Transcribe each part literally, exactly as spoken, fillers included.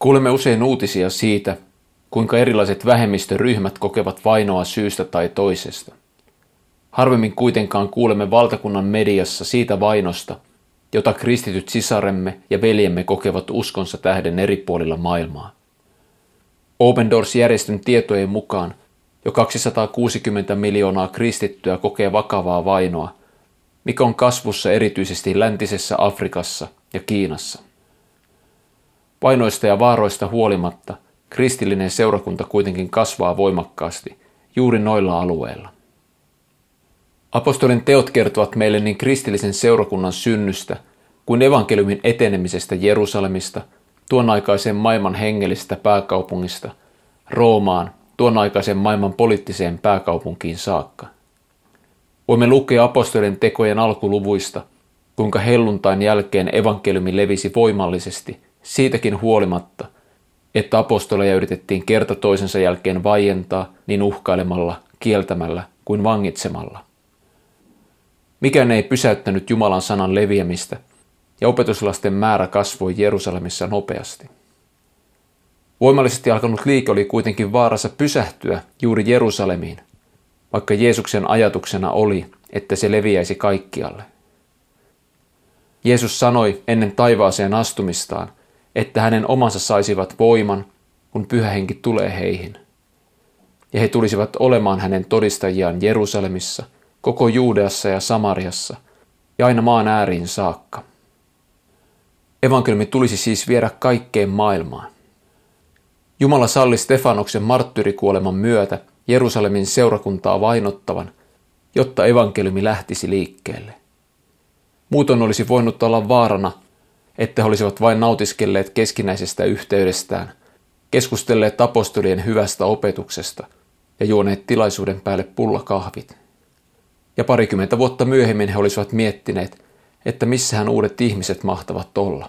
Kuulemme usein uutisia siitä, kuinka erilaiset vähemmistöryhmät kokevat vainoa syystä tai toisesta. Harvemmin kuitenkaan kuulemme valtakunnan mediassa siitä vainosta, jota kristityt sisaremme ja veljemme kokevat uskonsa tähden eri puolilla maailmaa. Open Doors-järjestön tietojen mukaan jo kaksisataakuusikymmentä miljoonaa kristittyä kokee vakavaa vainoa, mikä on kasvussa erityisesti läntisessä Afrikassa ja Kiinassa. Vainoista ja vaaroista huolimatta kristillinen seurakunta kuitenkin kasvaa voimakkaasti juuri noilla alueilla. Apostolin teot kertovat meille niin kristillisen seurakunnan synnystä kuin evankeliumin etenemisestä Jerusalemista, tuon aikaisen maailman hengellisestä pääkaupungista, Roomaan, tuon aikaisen maailman poliittiseen pääkaupunkiin saakka. Voimme lukea apostolien tekojen alkuluvuista, kuinka helluntain jälkeen evankeliumi levisi voimallisesti, siitäkin huolimatta, että apostoleja yritettiin kerta toisensa jälkeen vaientaa niin uhkailemalla, kieltämällä kuin vangitsemalla. Mikään ei pysäyttänyt Jumalan sanan leviämistä, ja opetuslasten määrä kasvoi Jerusalemissa nopeasti. Voimallisesti alkanut liike oli kuitenkin vaarassa pysähtyä juuri Jerusalemiin, vaikka Jeesuksen ajatuksena oli, että se leviäisi kaikkialle. Jeesus sanoi ennen taivaaseen astumistaan, että hänen omansa saisivat voiman, kun Pyhä Henki tulee heihin. Ja he tulisivat olemaan hänen todistajiaan Jerusalemissa, koko Juudeassa ja Samariassa ja aina maan ääriin saakka. Evankeliumi tulisi siis viedä kaikkeen maailmaan. Jumala salli Stefanoksen marttyrikuoleman myötä Jerusalemin seurakuntaa vainottavan, jotta evankeliumi lähtisi liikkeelle. Muutoin olisi voinut olla vaarana, että he olisivat vain nautiskelleet keskinäisestä yhteydestään, keskustelleet apostolien hyvästä opetuksesta ja juoneet tilaisuuden päälle pullakahvit. Ja parikymmentä vuotta myöhemmin he olisivat miettineet, että missähän uudet ihmiset mahtavat olla.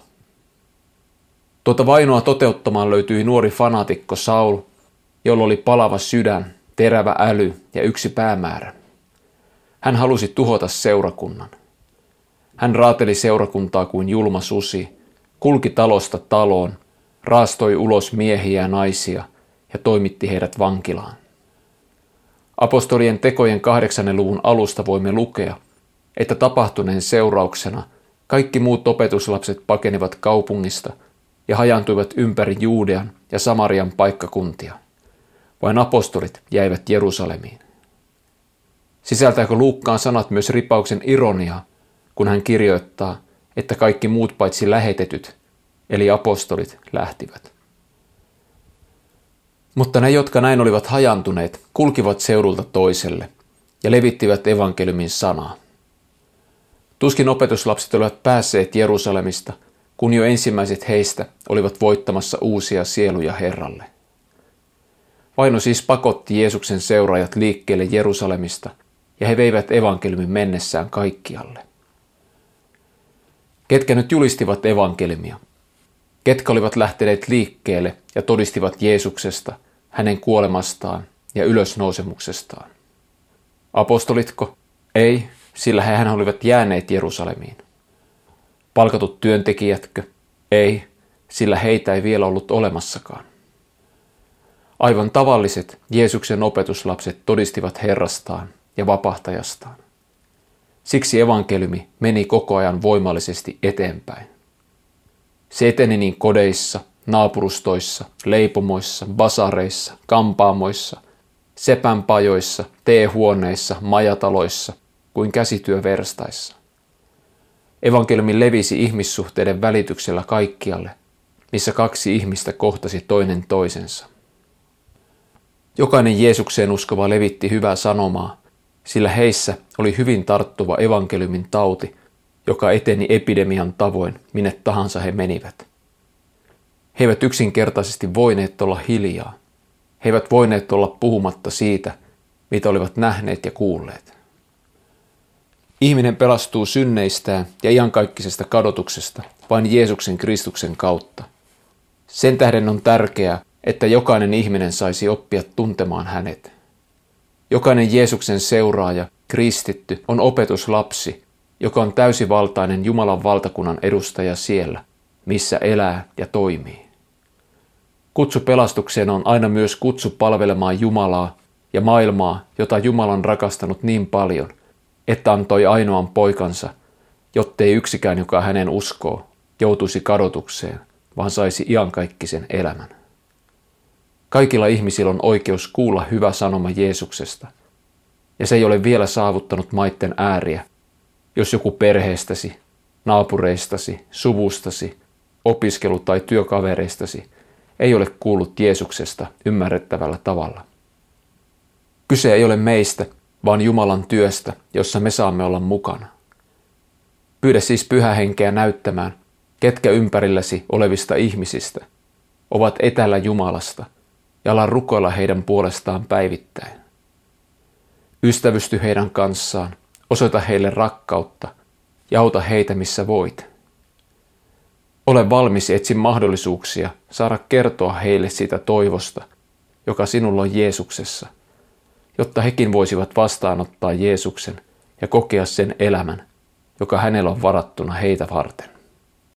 Tuota vainoa toteuttamaan löytyi nuori fanaatikko Saul, jolla oli palava sydän, terävä äly ja yksi päämäärä. Hän halusi tuhota seurakunnan. Hän raateli seurakuntaa kuin julma susi, kulki talosta taloon, raastoi ulos miehiä ja naisia ja toimitti heidät vankilaan. Apostolien tekojen kahdeksannen luvun alusta voimme lukea, että tapahtuneen seurauksena kaikki muut opetuslapset pakenivat kaupungista ja hajaantuivat ympäri Juudean ja Samarian paikkakuntia. Vain apostolit jäivät Jerusalemiin. Sisältääkö Luukkaan sanat myös ripauksen ironiaa, kun hän kirjoittaa, että kaikki muut paitsi lähetetyt, eli apostolit, lähtivät. Mutta ne, jotka näin olivat hajantuneet, kulkivat seudulta toiselle ja levittivät evankeliumin sanaa. Tuskin opetuslapset olivat päässeet Jerusalemista, kun jo ensimmäiset heistä olivat voittamassa uusia sieluja Herralle. Vaino siis pakotti Jeesuksen seuraajat liikkeelle Jerusalemista, ja he veivät evankeliumin mennessään kaikkialle. Ketkä nyt julistivat evankeliumia? Ketkä olivat lähteneet liikkeelle ja todistivat Jeesuksesta, hänen kuolemastaan ja ylösnousemuksestaan? Apostolitko? Ei, sillä hehän olivat jääneet Jerusalemiin. Palkatut työntekijätkö? Ei, sillä heitä ei vielä ollut olemassakaan. Aivan tavalliset Jeesuksen opetuslapset todistivat Herrastaan ja vapahtajastaan. Siksi evankeliumi meni koko ajan voimallisesti eteenpäin. Se eteni niin kodeissa, naapurustoissa, leipomoissa, basareissa, kampaamoissa, sepänpajoissa, teehuoneissa, majataloissa kuin käsityöverstaissa. Evankeliumi levisi ihmissuhteiden välityksellä kaikkialle, missä kaksi ihmistä kohtasi toinen toisensa. Jokainen Jeesukseen uskova levitti hyvää sanomaa, sillä heissä oli hyvin tarttuva evankeliumin tauti, joka eteni epidemian tavoin, minne tahansa he menivät. He eivät yksinkertaisesti voineet olla hiljaa. He eivät voineet olla puhumatta siitä, mitä olivat nähneet ja kuulleet. Ihminen pelastuu synneistään ja iankaikkisesta kadotuksesta vain Jeesuksen Kristuksen kautta. Sen tähden on tärkeää, että jokainen ihminen saisi oppia tuntemaan hänet. Jokainen Jeesuksen seuraaja, kristitty, on opetuslapsi, joka on täysivaltainen Jumalan valtakunnan edustaja siellä, missä elää ja toimii. Kutsu pelastukseen on aina myös kutsu palvelemaan Jumalaa ja maailmaa, jota Jumala on rakastanut niin paljon, että antoi ainoan poikansa, jottei yksikään, joka hänen uskoo, joutuisi kadotukseen, vaan saisi iankaikkisen elämän. Kaikilla ihmisillä on oikeus kuulla hyvä sanoma Jeesuksesta, ja se ei ole vielä saavuttanut maitten ääriä, jos joku perheestäsi, naapureistasi, suvustasi, opiskelu- tai työkavereistasi ei ole kuullut Jeesuksesta ymmärrettävällä tavalla. Kyse ei ole meistä, vaan Jumalan työstä, jossa me saamme olla mukana. Pyydä siis Pyhä Henkeä näyttämään, ketkä ympärilläsi olevista ihmisistä ovat etäällä Jumalasta, ja ala rukoilla heidän puolestaan päivittäin. Ystävysty heidän kanssaan, osoita heille rakkautta ja auta heitä missä voit. Ole valmis etsi mahdollisuuksia saada kertoa heille siitä toivosta, joka sinulla on Jeesuksessa, jotta hekin voisivat vastaanottaa Jeesuksen ja kokea sen elämän, joka hänellä on varattuna heitä varten.